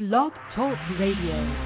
Blog Talk Radio.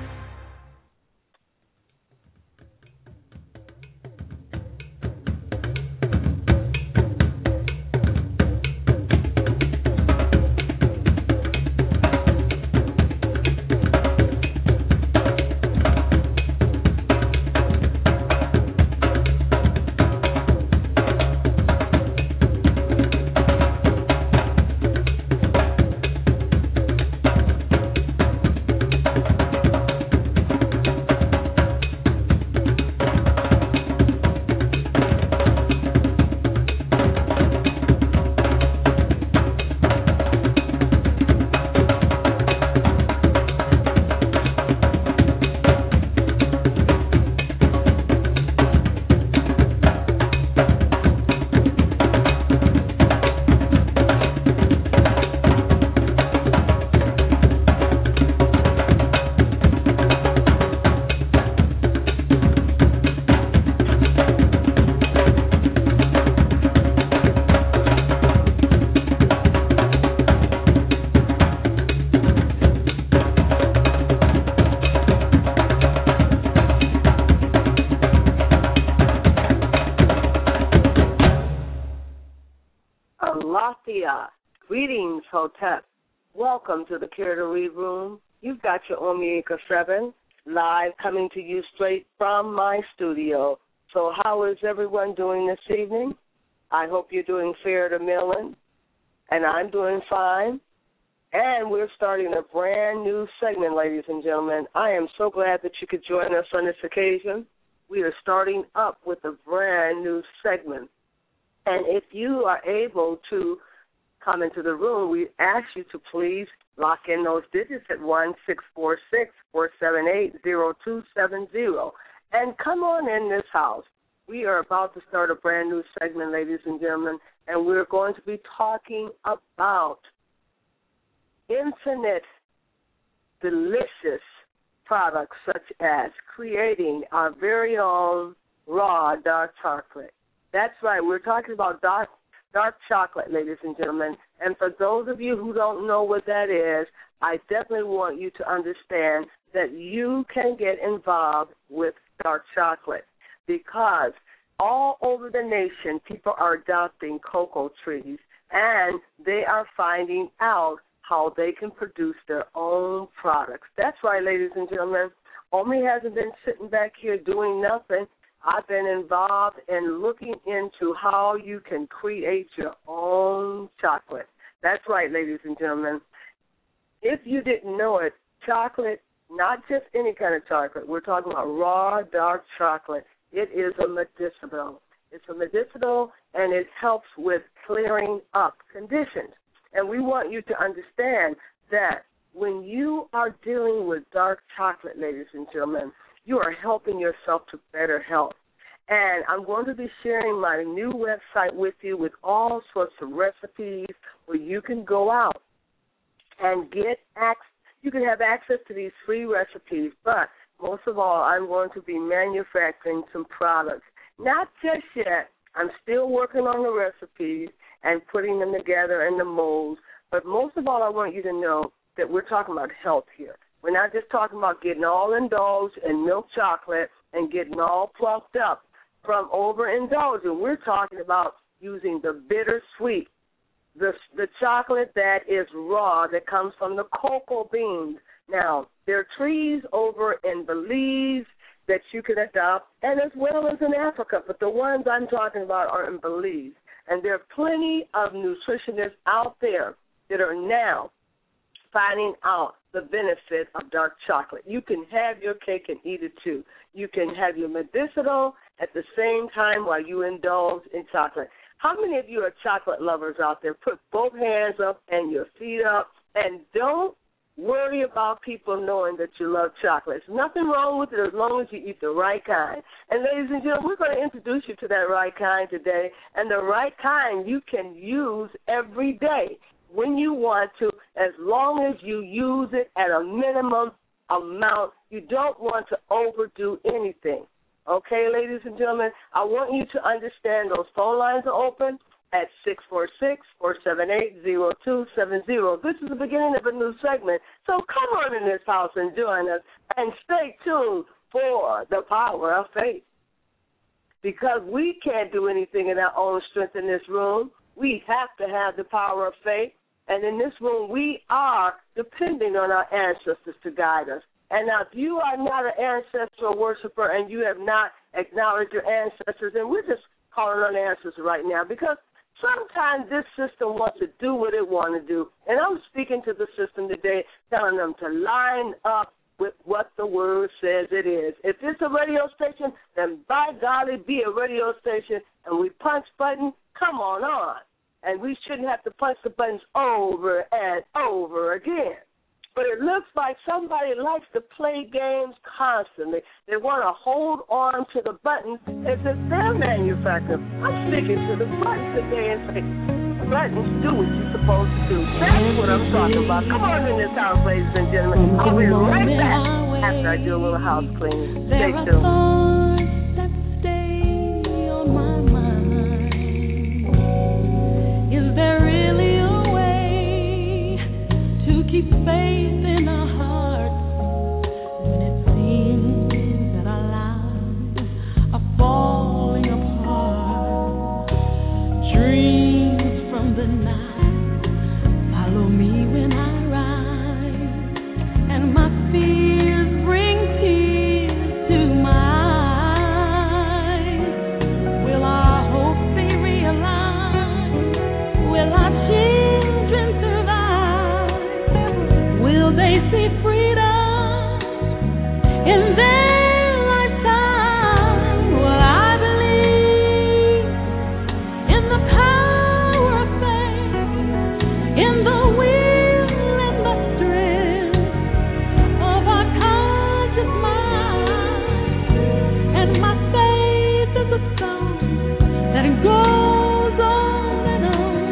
Greetings, Hotep. Welcome to the Care to Read Room. You've got your Omieka 7 live coming to you straight from my studio. So how is everyone doing this evening? I hope you're doing fair to Millen, and I'm doing fine. And we're starting a brand new segment, ladies and gentlemen. I am so glad that you could join us on this occasion. We are starting up with a brand new segment. And if you are able to come into the room, we ask you to please lock in those digits at 1-646-478-0270 and come on in this house. We are about to start a brand new segment, ladies and gentlemen, and we're going to be talking about infinite, delicious products such as creating our very own raw dark chocolate. That's right, we're talking about dark chocolate, ladies and gentlemen. And for those of you who don't know what that is, I definitely want you to understand that you can get involved with dark chocolate because all over the nation, people are adopting cocoa trees, and they are finding out how they can produce their own products. That's right, ladies and gentlemen. Omi hasn't been sitting back here doing nothing. I've been involved in looking into how you can create your own chocolate. That's right, ladies and gentlemen. If you didn't know it, chocolate, not just any kind of chocolate, we're talking about raw dark chocolate. It is a medicinal. It's a medicinal, and it helps with clearing up conditions. And we want you to understand that when you are dealing with dark chocolate, ladies and gentlemen, you are helping yourself to better health. And I'm going to be sharing my new website with you with all sorts of recipes where you can go out and get access. You can have access to these free recipes, but most of all, I'm going to be manufacturing some products. Not just yet. I'm still working on the recipes and putting them together in the molds, but most of all, I want you to know that we're talking about health here. We're not just talking about getting all indulged in milk chocolate and getting all plucked up from overindulging. We're talking about using the bittersweet, the chocolate that is raw, that comes from the cocoa beans. Now, there are trees over in Belize that you can adopt, and as well as in Africa, but the ones I'm talking about are in Belize. And there are plenty of nutritionists out there that are now finding out the benefit of dark chocolate. You can have your cake and eat it too. You can have your medicinal at the same time while you indulge in chocolate. How many of you are chocolate lovers out there? Put both hands up and your feet up, and don't worry about people knowing that you love chocolate. There's nothing wrong with it as long as you eat the right kind. And ladies and gentlemen, we're going to introduce you to that right kind today, and the right kind you can use every day when you want to, as long as you use it at a minimum amount. You don't want to overdo anything. Okay, ladies and gentlemen, I want you to understand those phone lines are open. at 646-478-0270. This is the beginning of a new segment, so come on in this house and join us, and stay tuned for the power of faith. Because we can't do anything in our own strength in this room. We have to have the power of faith. And in this room, we are depending on our ancestors to guide us. And now, if you are not an ancestral worshiper and you have not acknowledged your ancestors, then we're just calling on ancestors right now, because sometimes this system wants to do what it wants to do. And I'm speaking to the system today, telling them to line up with what the word says it is. If it's a radio station, then by golly, be a radio station, and we punch button, come on. And we shouldn't have to punch the buttons over and over again. But it looks like somebody likes to play games constantly. They want to hold on to the buttons as if they're manufactured. I'm sticking to the buttons today and say, buttons, do what you're supposed to do. That's what I'm talking about. Come on in this house, ladies and gentlemen. I'll be right back after I do a little house cleaning. Stay tuned. That stay on my mind. Is there really a way to keep faith in our hearts when it seems that our lives are falling apart? Dreams from the night follow me when I rise, and my fears bring tears to my eyes. Will our hopes be realized? Will our children survive? Will they see freedom in their lifetime? Well, I believe in the power of faith, in the will and the strength of our conscious mind. And my faith is a song that goes on and on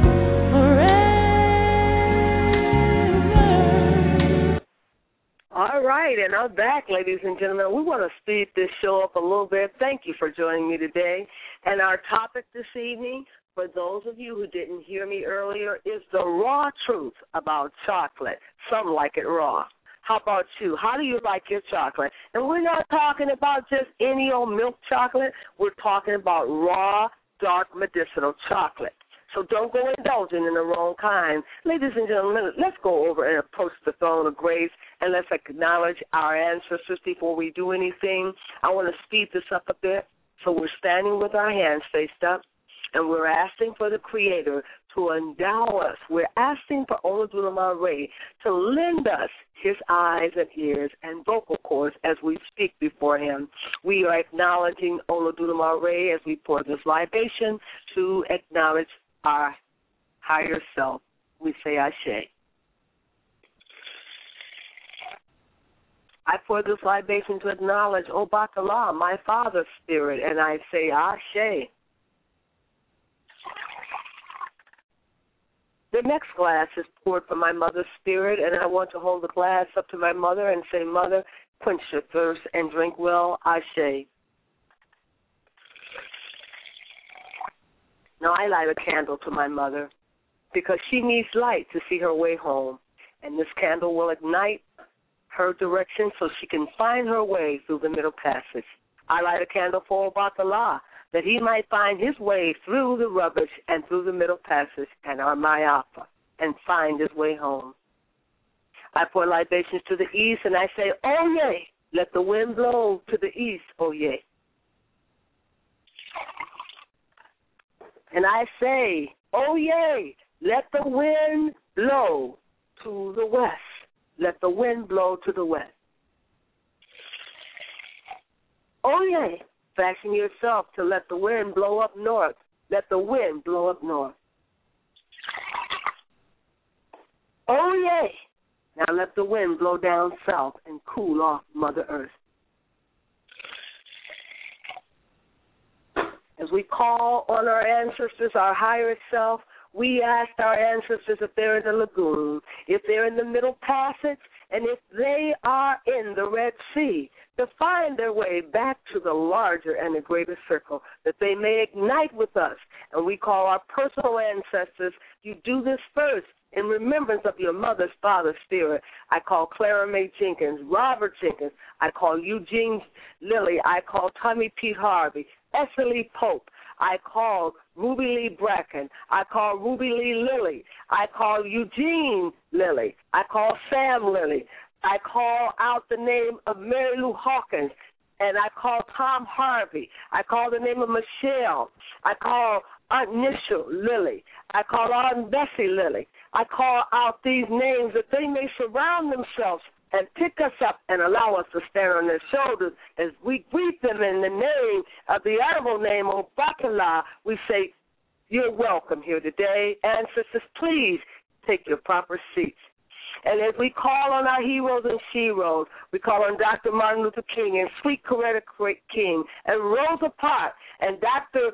forever. All right, and I'm back, ladies and gentlemen. We want to speed this show up a little bit. Thank you for joining me today. And our topic this evening, for those of you who didn't hear me earlier, is the raw truth about chocolate. Some like it raw. How about you? How do you like your chocolate? And we're not talking about just any old milk chocolate. We're talking about raw, dark, medicinal chocolate. So don't go indulging in the wrong kind. Ladies and gentlemen, let's go over and approach the throne of grace, and let's acknowledge our ancestors before we do anything. I want to speed this up a bit. So we're standing with our hands faced up, and we're asking for the Creator to endow us. We're asking for Olodumare Ray to lend us his eyes and ears and vocal cords as we speak before him. We are acknowledging Olodumare Ray as we pour this libation to acknowledge our higher self. We say Ashe. I pour this libation to acknowledge Obatala, my father's spirit, and I say Ashe. The next glass is poured from my mother's spirit, and I want to hold the glass up to my mother and say, Mother, quench your thirst and drink well, Ashe. Now I light a candle to my mother because she needs light to see her way home, and this candle will ignite her direction so she can find her way through the middle passage. I light a candle for Obatala, that he might find his way through the rubbish and through the middle passage and Armayapa and find his way home. I pour libations to the east, and I say, oh, yea, let the wind blow to the east, oh, yea. And I say, oh, yea, let the wind blow to the west. Let the wind blow to the west. Oh, yea, fashion yourself to let the wind blow up north. Let the wind blow up north. Oh, yea, now let the wind blow down south and cool off Mother Earth. As we call on our ancestors, our higher self, We asked our ancestors if they're in the lagoon, if they're in the Middle Passage, and if they are in the Red Sea, to find their way back to the larger and the greater circle, that they may ignite with us. And we call our personal ancestors. You do this first in remembrance of your mother's father's spirit. I call Clara Mae Jenkins, Robert Jenkins. I call Eugene Lilly. I call Tommy Pete Harvey, Esselie Pope. I call Ruby Lee Bracken. I call Ruby Lee Lilly. I call Eugene Lilly. I call Sam Lilly. I call out the name of Mary Lou Hawkins, and I call Tom Harvey. I call the name of Michelle. I call Aunt Nisha Lilly. I call Aunt Bessie Lilly. I call out these names that they may surround themselves and pick us up and allow us to stand on their shoulders as we greet them in the name of the honorable name of Bakala. We say, you're welcome here today. Ancestors, please take your proper seats. And as we call on our heroes and sheroes, we call on Dr. Martin Luther King and Sweet Coretta King and Rosa Parks and Dr.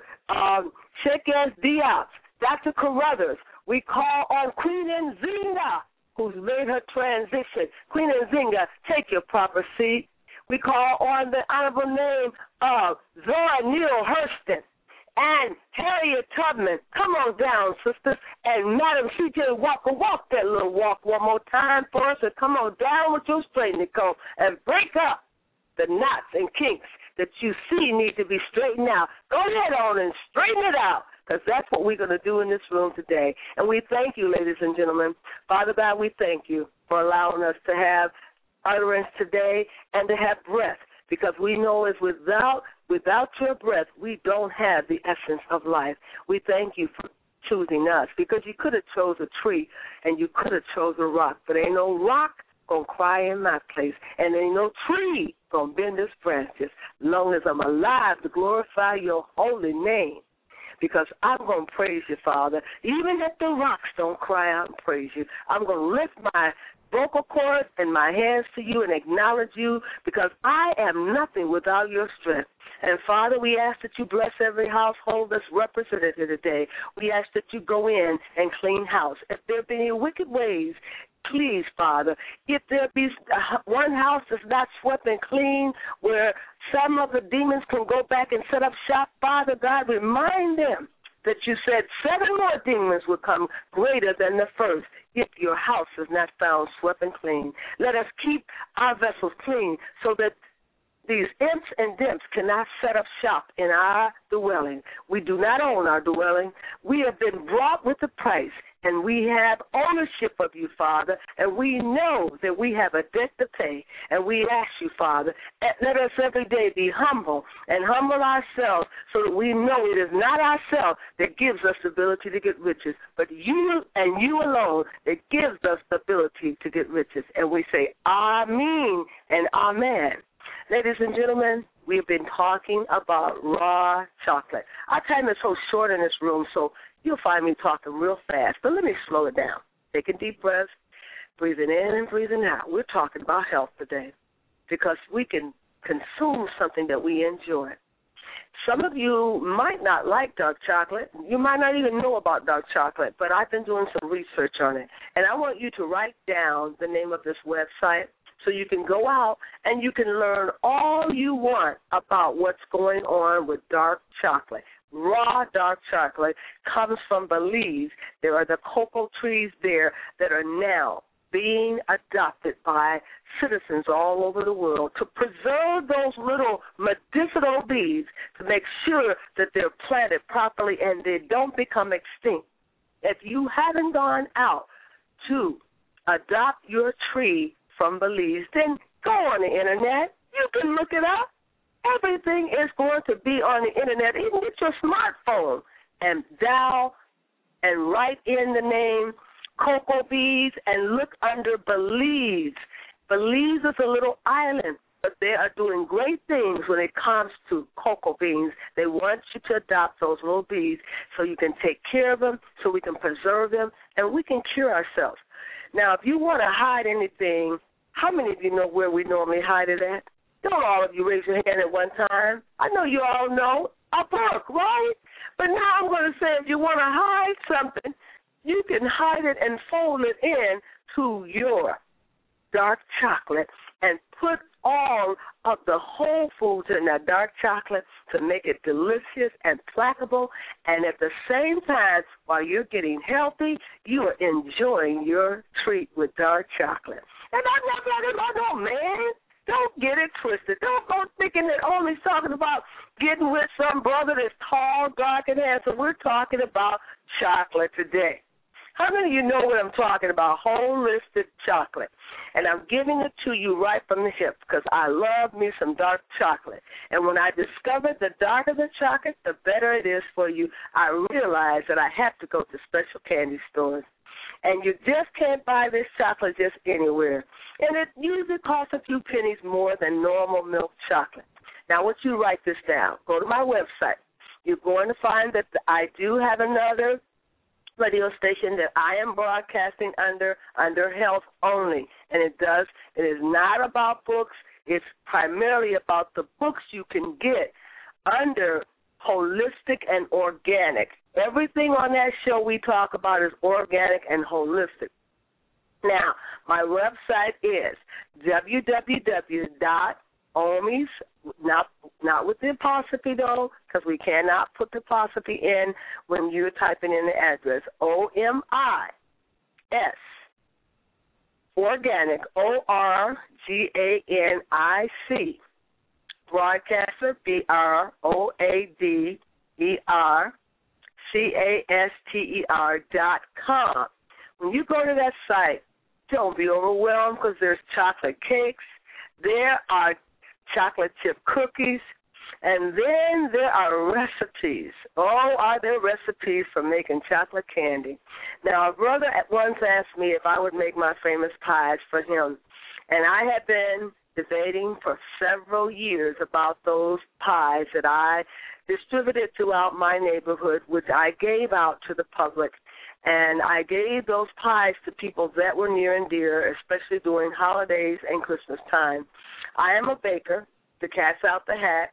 Sheikh Diop, Dr. Carruthers. We call on Queen Nzinga, who's made her transition. Queen Nzinga, take your proper seat. We call on the honorable name of Zora Neale Hurston and Harriet Tubman. Come on down, sisters. And Madam C.J. Walker, walk that little walk one more time for us, and come on down with your straightening comb and break up the knots and kinks that you see need to be straightened out. Go ahead on and straighten it out, because that's what we're going to do in this room today. And we thank you, ladies and gentlemen. Father God, we thank you for allowing us to have utterance today and to have breath, because we know is without your breath, we don't have the essence of life. We thank you for choosing us, because you could have chose a tree and you could have chose a rock, but ain't no rock going to cry in my place, and ain't no tree going to bend its branches long as I'm alive to glorify your holy name, because I'm going to praise you, Father. Even if the rocks don't cry out and praise you, I'm going to lift my vocal cords and my hands to you and acknowledge you, because I am nothing without your strength. And, Father, we ask that you bless every household that's represented here today. We ask that you go in and clean house. If there be any wicked ways, please, Father, if there be one house that's not swept and clean where some of the demons can go back and set up shop, Father God, remind them that you said 7 more demons will come greater than the first if your house is not found swept and clean. Let us keep our vessels clean so that these imps and dimps cannot set up shop in our dwelling. We do not own our dwelling. We have been brought with a price, and we have ownership of you, Father, and we know that we have a debt to pay, and we ask you, Father, let us every day be humble and humble ourselves so that we know it is not ourselves that gives us the ability to get riches, but you and you alone that gives us the ability to get riches. And we say, Amen and Amen. Ladies and gentlemen, we've been talking about raw chocolate. Our time is so short in this room, so you'll find me talking real fast. But let me slow it down. Taking deep breaths, breathing in and breathing out. We're talking about health today because we can consume something that we enjoy. Some of you might not like dark chocolate. You might not even know about dark chocolate, but I've been doing some research on it. And I want you to write down the name of this website, so you can go out and you can learn all you want about what's going on with dark chocolate. Raw dark chocolate comes from Belize. There are the cocoa trees there that are now being adopted by citizens all over the world to preserve those little medicinal bees to make sure that they're planted properly and they don't become extinct. If you haven't gone out to adopt your tree from Belize, then go on the Internet. You can look it up. Everything is going to be on the Internet. Even get your smartphone and dial and write in the name cocoa bees and look under Belize. Belize is a little island, but they are doing great things when it comes to cocoa beans. They want you to adopt those little bees so you can take care of them, so we can preserve them, and we can cure ourselves. Now, if you want to hide anything, how many of you know where we normally hide it at? Don't all of you raise your hand at one time. I know you all know a book, right? But now I'm going to say if you want to hide something, you can hide it and fold it in to your dark chocolate and put all of the whole foods in that dark chocolate to make it delicious and placable. And at the same time, while you're getting healthy, you are enjoying your treat with dark chocolate. And I'm not talking about no man. Don't get it twisted. Don't go thinking that only talking about getting with some brother that's tall, dark, and handsome. We're talking about chocolate today. How many of you know what I'm talking about? Holistic chocolate. And I'm giving it to you right from the hip because I love me some dark chocolate. And when I discovered the darker the chocolate, the better it is for you, I realized that I have to go to special candy stores. And you just can't buy this chocolate just anywhere. And it usually costs a few pennies more than normal milk chocolate. Now, once you write this down, go to my website. You're going to find that I do have another radio station that I am broadcasting under health only. And it is not about books. It's primarily about the books you can get under holistic and organic. Everything on that show we talk about is organic and holistic. Now, my website is www.omis, not with the apostrophe though, because we cannot put the apostrophe in when you're typing in the address. OMIS, organic, ORGANIC, broadcaster, BROADERCASTER.com. When you go to that site, don't be overwhelmed because there's chocolate cakes, there are chocolate chip cookies, and then there are recipes. Oh, are there recipes for making chocolate candy? Now, a brother at once asked me if I would make my famous pies for him, and I had been debating for several years about those pies that I distributed throughout my neighborhood, which I gave out to the public. And I gave those pies to people that were near and dear, especially during holidays and Christmas time. I am a baker. The cat's out the hat.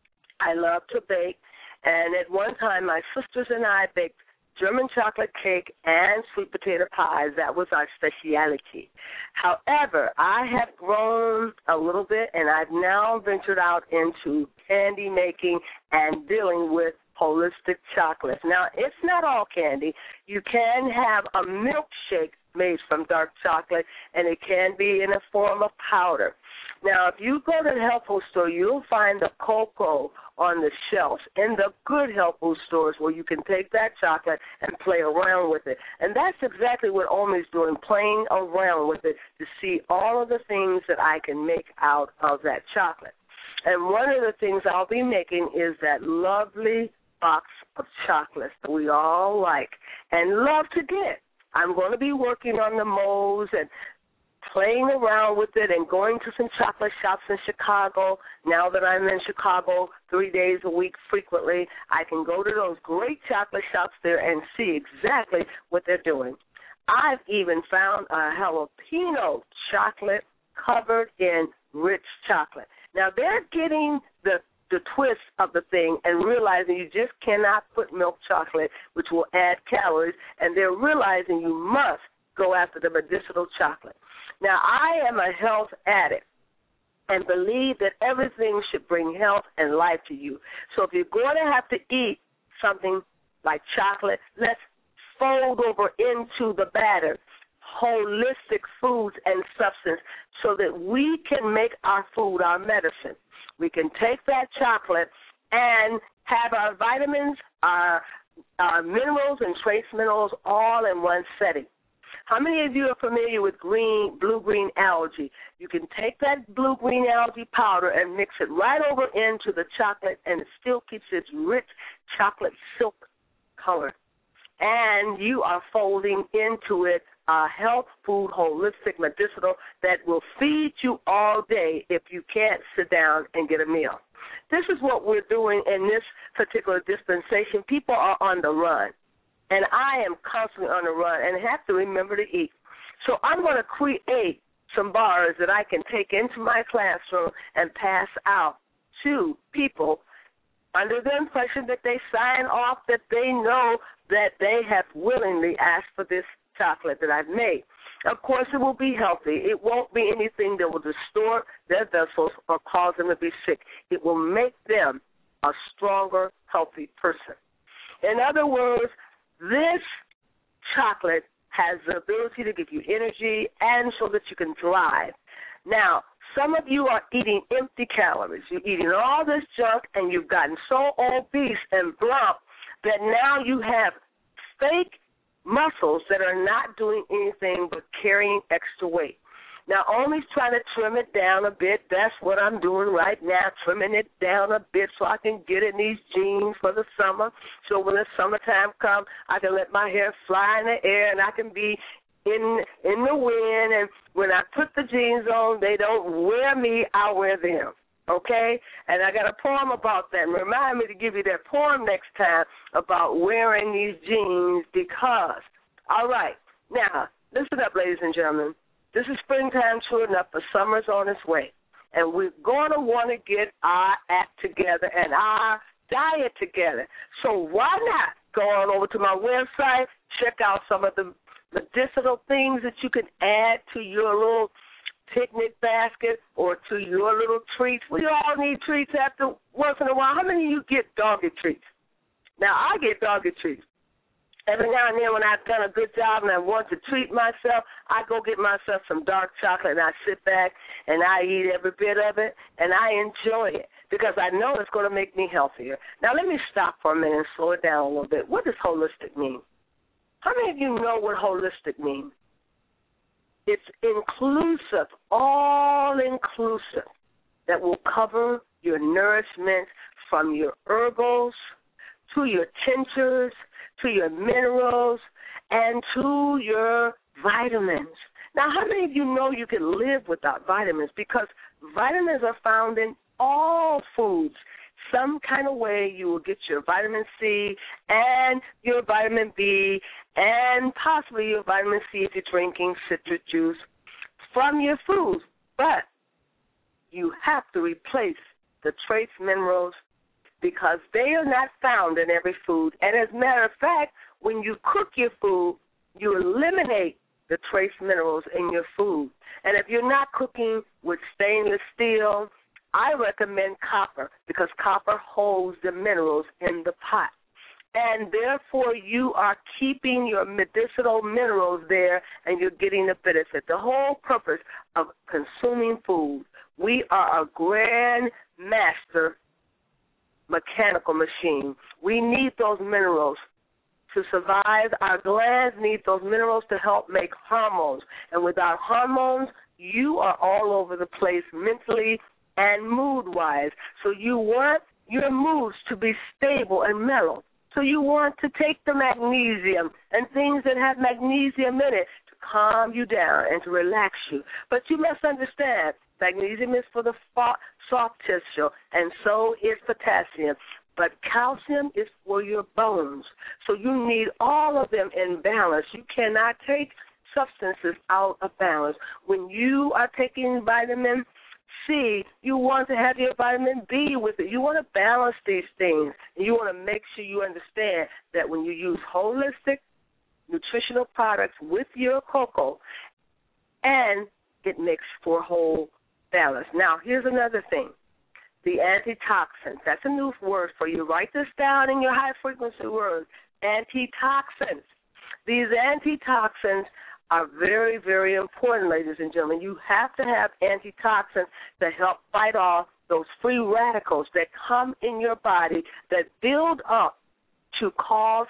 I love to bake. And at one time, my sisters and I baked German chocolate cake and sweet potato pies. That was our specialty. However, I have grown a little bit, and I've now ventured out into candy making and dealing with holistic chocolates. Now, it's not all candy. You can have a milkshake made from dark chocolate, and it can be in a form of powder. Now, if you go to the health food store, you'll find the cocoa on the shelves in the good health food stores where you can take that chocolate and play around with it. And that's exactly what Omi's doing, playing around with it to see all of the things that I can make out of that chocolate. And one of the things I'll be making is that lovely box of chocolates that we all like and love to get. I'm going to be working on the molds and playing around with it and going to some chocolate shops in Chicago. Now that I'm in Chicago 3 days a week frequently, I can go to those great chocolate shops there and see exactly what they're doing. I've even found a jalapeno chocolate covered in rich chocolate. Now, they're getting the twist of the thing and realizing you just cannot put milk chocolate, which will add calories, and they're realizing you must go after the medicinal chocolate. Now, I am a health addict and believe that everything should bring health and life to you. So if you're going to have to eat something like chocolate, let's fold over into the batter holistic foods and substance so that we can make our food our medicine. We can take that chocolate and have our vitamins, our minerals and trace minerals all in one setting. How many of you are familiar with blue-green algae? You can take that blue-green algae powder and mix it right over into the chocolate, and it still keeps its rich chocolate silk color. And you are folding into it a health food, holistic, medicinal that will feed you all day if you can't sit down and get a meal. This is what we're doing in this particular dispensation. People are on the run. And I am constantly on the run and have to remember to eat. So I'm going to create some bars that I can take into my classroom and pass out to people under the impression that they sign off that they know that they have willingly asked for this chocolate that I've made. Of course, it will be healthy. It won't be anything that will distort their vessels or cause them to be sick. It will make them a stronger, healthy person. In other words, this chocolate has the ability to give you energy and so that you can thrive. Now, some of you are eating empty calories. You're eating all this junk, and you've gotten so obese and plump that now you have fake muscles that are not doing anything but carrying extra weight. Now, only trying to trim it down a bit. That's what I'm doing right now, trimming it down a bit so I can get in these jeans for the summer. So when the summertime comes, I can let my hair fly in the air and I can be in the wind. And when I put the jeans on, they don't wear me, I wear them. Okay? And I got a poem about that. And remind me to give you that poem next time about wearing these jeans because. All right. Now, listen up, ladies and gentlemen. This is springtime, true enough, but summer's on its way. And we're going to want to get our act together and our diet together. So why not go on over to my website, check out some of the medicinal things that you can add to your little picnic basket or to your little treats. We all need treats after once in a while. How many of you get doggy treats? Now, I get doggy treats. Every now and then when I've done a good job and I want to treat myself, I go get myself some dark chocolate and I sit back and I eat every bit of it and I enjoy it because I know it's going to make me healthier. Now, let me stop for a minute and slow it down a little bit. What does holistic mean? How many of you know what holistic means? It's inclusive, all-inclusive, that will cover your nourishment from your herbals to your tinctures, to your minerals, and to your vitamins. Now, how many of you know you can live without vitamins? Because vitamins are found in all foods. Some kind of way you will get your vitamin C and your vitamin B and possibly your vitamin C if you're drinking citrus juice from your foods. But you have to replace the trace minerals because they are not found in every food. And as a matter of fact, when you cook your food, you eliminate the trace minerals in your food. And if you're not cooking with stainless steel, I recommend copper because copper holds the minerals in the pot. And therefore, you are keeping your medicinal minerals there and you're getting the benefit. The whole purpose of consuming food, we are a grand master mechanical machine. We need those minerals to survive. Our glands need those minerals to help make hormones. And without hormones, you are all over the place mentally and mood-wise. So you want your moods to be stable and mellow. So you want to take the magnesium and things that have magnesium in it to calm you down and to relax you. But you must understand, magnesium is for the soft tissue, and so is potassium. But calcium is for your bones. So you need all of them in balance. You cannot take substances out of balance. When you are taking vitamin C, you want to have your vitamin B with it. You want to balance these things. And you want to make sure you understand that when you use holistic nutritional products with your cocoa, and it makes for whole balance. Now, here's another thing. The antitoxins. That's a new word for you. Write this down in your high-frequency words. Antitoxins. These antitoxins are very, very important, ladies and gentlemen. You have to have antitoxins to help fight off those free radicals that come in your body that build up to cause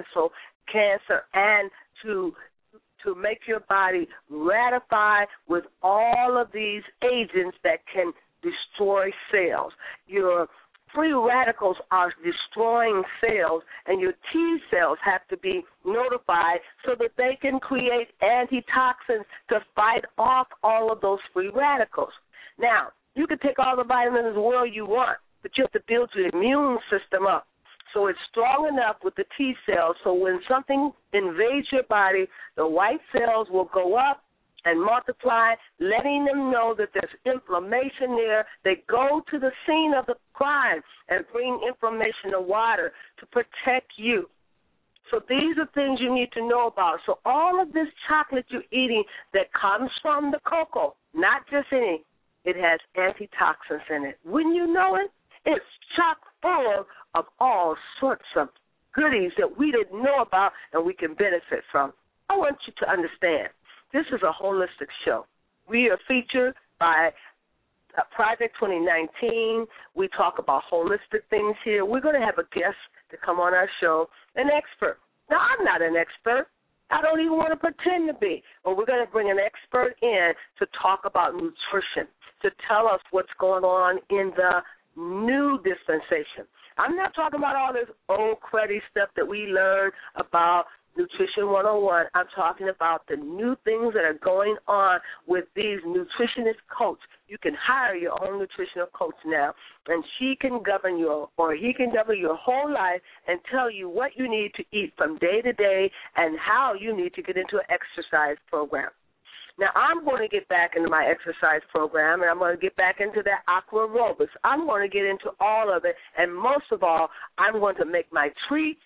cancer and to make your body ratify with all of these agents that can destroy cells. Your free radicals are destroying cells, and your T cells have to be notified so that they can create antitoxins to fight off all of those free radicals. Now, you can take all the vitamins in the world you want, but you have to build your immune system up so it's strong enough with the T cells so when something invades your body, the white cells will go up and multiply, letting them know that there's inflammation there. They go to the scene of the crime and bring inflammation to water to protect you. So these are things you need to know about. So all of this chocolate you're eating that comes from the cocoa, not just any, it has antitoxins in it. Wouldn't you know it? It's chock full of all sorts of goodies that we didn't know about and we can benefit from. I want you to understand, this is a holistic show. We are featured by Project 2019. We talk about holistic things here. We're going to have a guest to come on our show, an expert. Now, I'm not an expert. I don't even want to pretend to be. But we're going to bring an expert in to talk about nutrition, to tell us what's going on in the new dispensation. I'm not talking about all this old cruddy stuff that we learned about Nutrition 101. I'm talking about the new things that are going on with these nutritionist coaches. You can hire your own nutritional coach now, and she can govern your, or he can govern your whole life and tell you what you need to eat from day to day and how you need to get into an exercise program. Now, I'm going to get back into my exercise program, and I'm going to get back into that aqua aerobics. I'm going to get into all of it, and most of all, I'm going to make my treats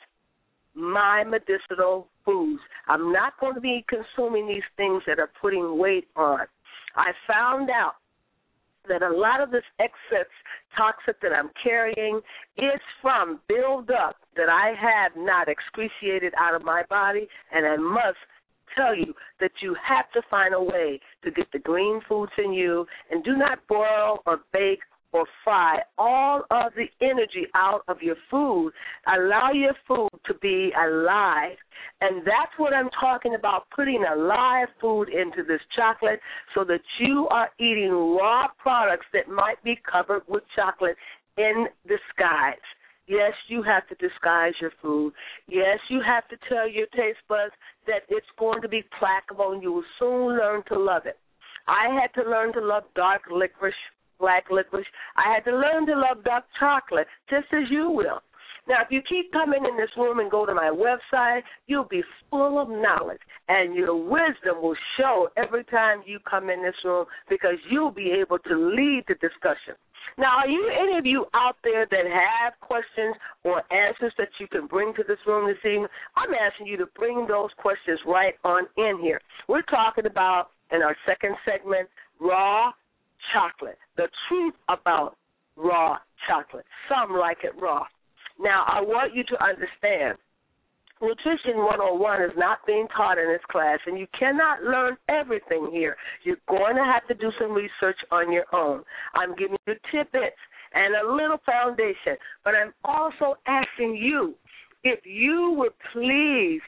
my medicinal foods. I'm not going to be consuming these things that are putting weight on. I found out that a lot of this excess toxic that I'm carrying is from buildup that I have not excretiated out of my body, and I must tell you that you have to find a way to get the green foods in you, and do not boil or bake or fry all of the energy out of your food. Allow your food to be alive. And that's what I'm talking about, putting alive food into this chocolate so that you are eating raw products that might be covered with chocolate in disguise. Yes, you have to disguise your food. Yes, you have to tell your taste buds that it's going to be plackable and you will soon learn to love it. I had to learn to love dark licorice, black licorice. I had to learn to love dark chocolate, just as you will. Now, if you keep coming in this room and go to my website, you'll be full of knowledge, and your wisdom will show every time you come in this room because you'll be able to lead the discussion. Now, are you any of you out there that have questions or answers that you can bring to this room this evening? I'm asking you to bring those questions right on in here. We're talking about, in our second segment, raw chocolate, the truth about raw chocolate. Some like it raw. Now, I want you to understand, Nutrition 101 is not being taught in this class, and you cannot learn everything here. You're going to have to do some research on your own. I'm giving you tidbits and a little foundation, but I'm also asking you, if you would please,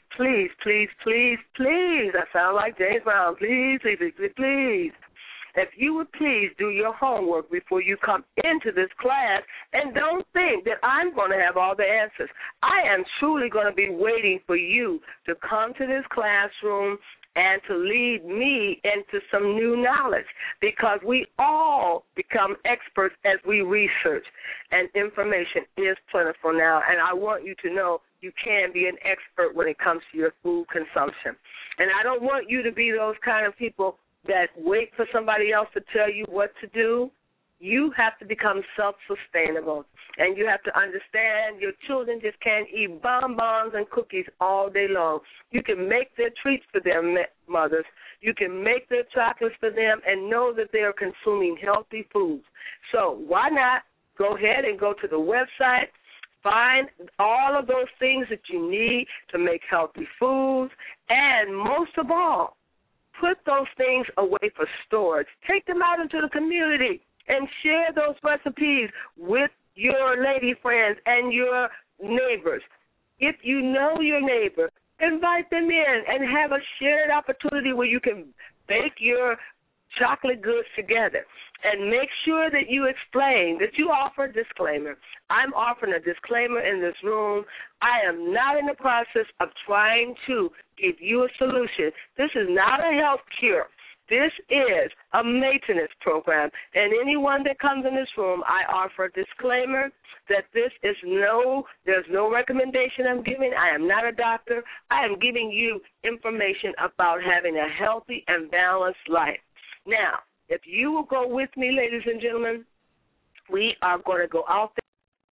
I sound like James Brown, please, if you would please do your homework before you come into this class, and don't think that I'm going to have all the answers. I am truly going to be waiting for you to come to this classroom and to lead me into some new knowledge, because we all become experts as we research, and information is plentiful now, and I want you to know you can be an expert when it comes to your food consumption. And I don't want you to be those kind of people that wait for somebody else to tell you what to do. You have to become self-sustainable, and you have to understand your children just can't eat bonbons and cookies all day long. You can make their treats for their mothers. You can make their chocolates for them and know that they are consuming healthy foods. So why not go ahead and go to the website, find all of those things that you need to make healthy foods, and most of all, put those things away for storage. Take them out into the community and share those recipes with your lady friends and your neighbors. If you know your neighbor, invite them in and have a shared opportunity where you can bake your chocolate goods together. And make sure that you explain, that you offer a disclaimer. I'm offering a disclaimer in this room. I am not in the process of trying to give you a solution. This is not a health cure. This is a maintenance program, and anyone that comes in this room, I offer a disclaimer that there's no recommendation I'm giving. I am not a doctor. I am giving you information about having a healthy and balanced life. Now, if you will go with me, ladies and gentlemen, we are going to go out